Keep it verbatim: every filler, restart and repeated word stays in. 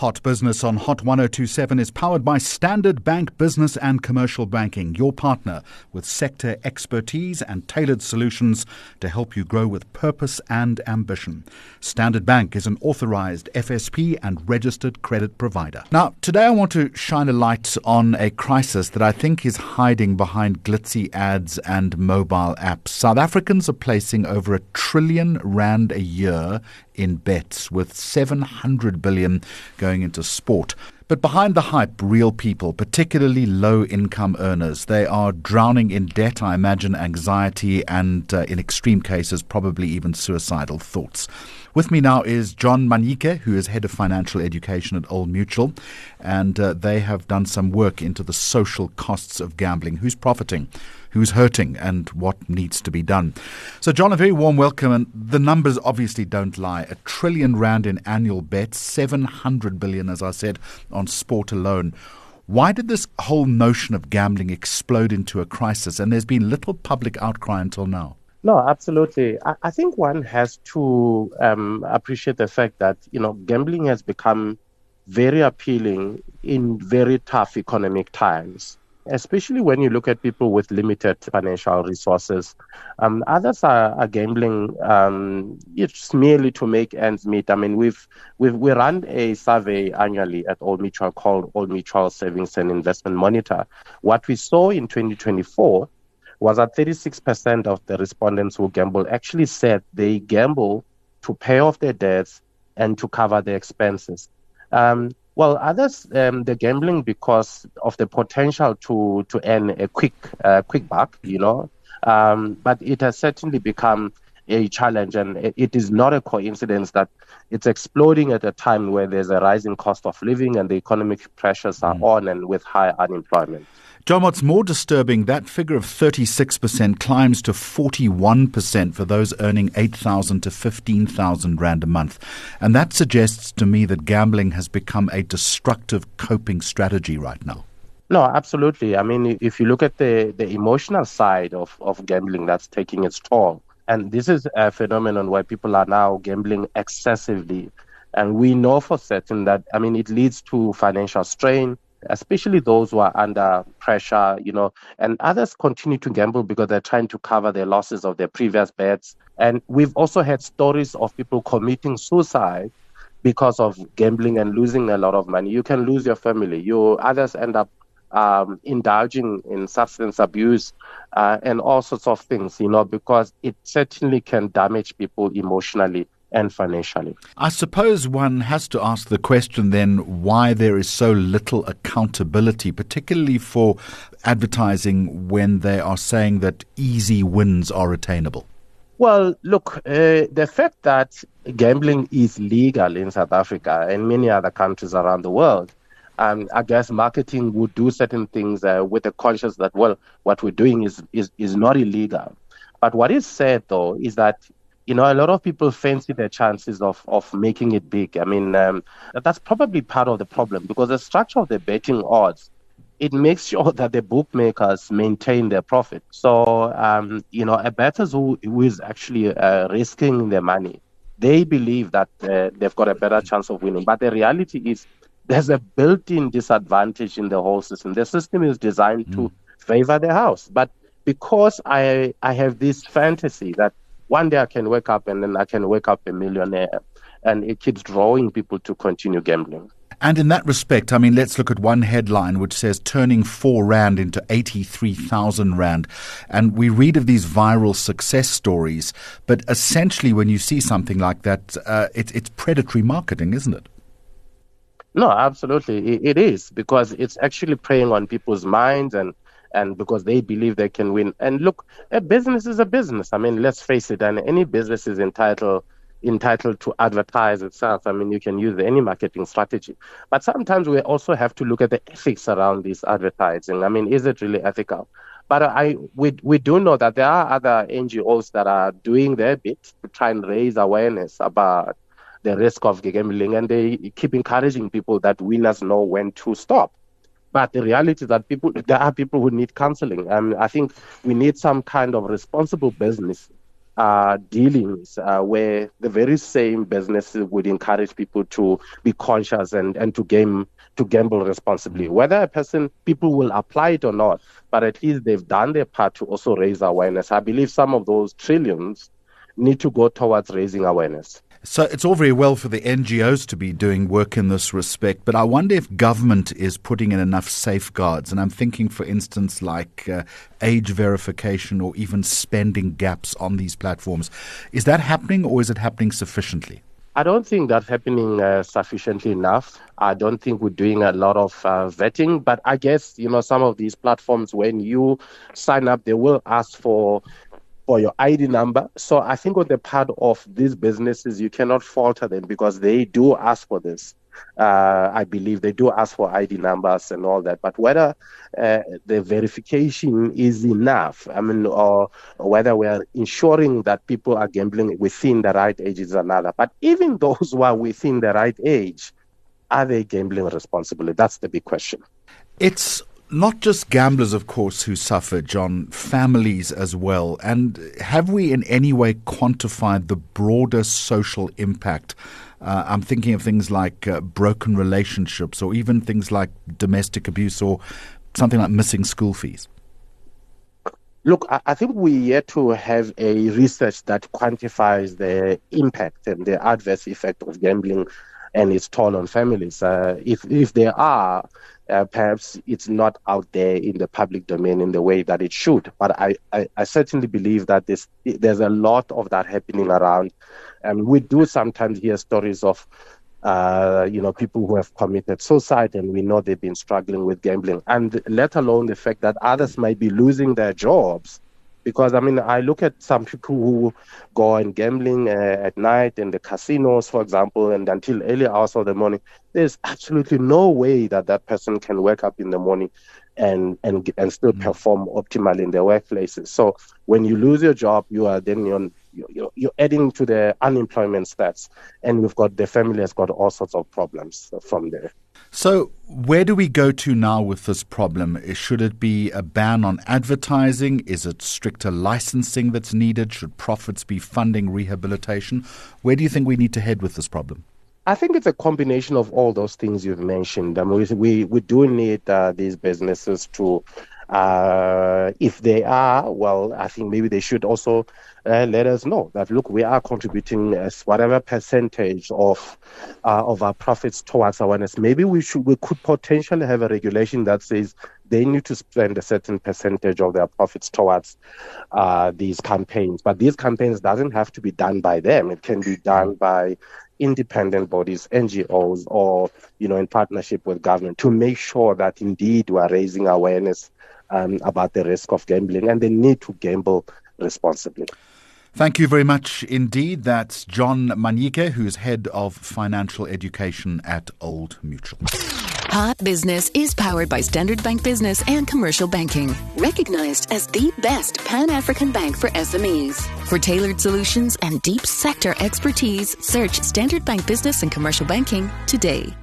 Hot Business on Hot one oh two point seven is powered by Standard Bank Business and Commercial Banking, your partner with sector expertise and tailored solutions to help you grow with purpose and ambition. Standard Bank is an authorized F S P and registered credit provider. Now, today I want to shine a light on a crisis that I think is hiding behind glitzy ads and mobile apps. South Africans are placing over a trillion rand a year in bets, with seven hundred billion going into sport. But behind the hype, real people, particularly low-income earners, they are drowning in debt, I imagine anxiety, and uh, in extreme cases, probably even suicidal thoughts. With me now is John Manike, who is Head of Financial Education at Old Mutual, and uh, they have done some work into the social costs of gambling. Who's profiting? Who's hurting, and what needs to be done? So, John, a very warm welcome. And the numbers obviously don't lie. A trillion rand in annual bets, seven hundred billion, as I said, on sport alone. Why did this whole notion of gambling explode into a crisis? And there's been little public outcry until now. No, absolutely. I, I think one has to um, appreciate the fact that, you know, gambling has become very appealing in very tough economic times, especially when you look at people with limited financial resources. Um, others are, are gambling um, it's merely to make ends meet. I mean, we've, we've we run a survey annually at Old Mutual called Old Mutual Savings and Investment Monitor. What we saw in twenty twenty-four was that thirty-six percent of the respondents who gamble actually said they gamble to pay off their debts and to cover their expenses. Um, Well, others, um, they're gambling because of the potential to, to earn a quick uh, quick buck, you know. Um, but it has certainly become a challenge, and it, it is not a coincidence that it's exploding at a time where there's a rising cost of living and the economic pressures are mm. on, and with high unemployment. John, what's more disturbing, that figure of thirty-six percent climbs to forty-one percent for those earning eight thousand to fifteen thousand rand a month. And that suggests to me that gambling has become a destructive coping strategy right now. No, absolutely. I mean, if you look at the, the emotional side of, of gambling, that's taking its toll. And this is a phenomenon where people are now gambling excessively. And we know for certain that, I mean, it leads to financial strain, especially those who are under pressure, you know, and others continue to gamble because they're trying to cover their losses of their previous bets. And we've also had stories of people committing suicide because of gambling and losing a lot of money. You can lose your family. You others end up um, indulging in substance abuse uh, and all sorts of things, you know, because it certainly can damage people emotionally and financially. I suppose one has to ask the question then why there is so little accountability, particularly for advertising when they are saying that easy wins are attainable. Well, look, uh, the fact that gambling is legal in South Africa and many other countries around the world, um, I guess marketing would do certain things uh, with the conscience that, well, what we're doing is, is, is not illegal. But what is said, though, is that you know, a lot of people fancy their chances of, of making it big. I mean, um, that's probably part of the problem because the structure of the betting odds, it makes sure that the bookmakers maintain their profit. So, um, you know, a bettor who, who is actually uh, risking their money, they believe that uh, they've got a better chance of winning. But the reality is there's a built-in disadvantage in the whole system. The system is designed mm. to favor the house. But because I I have this fantasy that one day I can wake up and then I can wake up a millionaire, and it keeps drawing people to continue gambling. And in that respect, I mean, let's look at one headline which says turning four rand into eighty-three thousand rand. And we read of these viral success stories, but essentially when you see something like that, uh, it, it's predatory marketing, isn't it? No, absolutely. It, it is, because it's actually preying on people's minds and and because they believe they can win. And look, a business is a business. I mean, let's face it, and any business is entitled entitled to advertise itself. I mean, you can use any marketing strategy. But sometimes we also have to look at the ethics around this advertising. I mean, is it really ethical? But I we we do know that there are other N G Os that are doing their bit to try and raise awareness about the risk of gambling, and they keep encouraging people that winners know when to stop. But the reality is that people, there are people who need counseling. Um, I think we need some kind of responsible business uh, dealings uh, where the very same businesses would encourage people to be conscious and, and to game to gamble responsibly. Whether a person people will apply it or not, but at least they've done their part to also raise awareness. I believe some of those trillions need to go towards raising awareness. So it's all very well for the N G Os to be doing work in this respect, but I wonder if government is putting in enough safeguards. And I'm thinking, for instance, like uh, age verification or even spending gaps on these platforms. Is that happening, or is it happening sufficiently? I don't think that's happening uh, sufficiently enough. I don't think we're doing a lot of uh, vetting, but I guess, you know, some of these platforms, when you sign up, they will ask for for your I D number. So I think on the part of these businesses, you cannot falter them because they do ask for this. Uh, I believe they do ask for I D numbers and all that. But whether uh, the verification is enough, I mean, or, or whether we are ensuring that people are gambling within the right age is another. But even those who are within the right age, are they gambling responsibly? That's the big question. It's not just gamblers, of course, who suffer, John, families as well. And have we in any way quantified the broader social impact? Uh, I'm thinking of things like uh, broken relationships, or even things like domestic abuse, or something like missing school fees. Look, I, I think we yet to have a research that quantifies the impact and the adverse effect of gambling and its toll on families. Uh, if if there are, uh, perhaps it's not out there in the public domain in the way that it should. But I, I, I certainly believe that this, there's a lot of that happening around. And we do sometimes hear stories of, uh, you know, people who have committed suicide, and we know they've been struggling with gambling. And let alone the fact that others might be losing their jobs. Because, I mean, I look at some people who go and gambling uh, at night in the casinos, for example, and until early hours of the morning. There's absolutely no way that that person can wake up in the morning and and and still mm-hmm. perform optimally in their workplaces. So when you lose your job, you are then you're, you're, you're adding to the unemployment stats. And we've got the family has got all sorts of problems from there. So where do we go to now with this problem? Should it be a ban on advertising? Is it stricter licensing that's needed? Should profits be funding rehabilitation? Where do you think we need to head with this problem? I think it's a combination of all those things you've mentioned. I mean, we, we do need uh, these businesses to, uh, if they are, well, I think maybe they should also uh, let us know that, look, we are contributing as whatever percentage of uh, of our profits towards awareness. Maybe we should we could potentially have a regulation that says they need to spend a certain percentage of their profits towards uh, these campaigns. But these campaigns doesn't have to be done by them. It can be done by independent bodies, N G Os, or, you know, in partnership with government to make sure that indeed we are raising awareness um, about the risk of gambling and the need to gamble responsibly. Thank you very much indeed. That's John Manyike, who's Head of Financial Education at Old Mutual. Hot Business is powered by Standard Bank Business and Commercial Banking, recognized as the best Pan-African bank for S M Es. For tailored solutions and deep sector expertise, search Standard Bank Business and Commercial Banking today.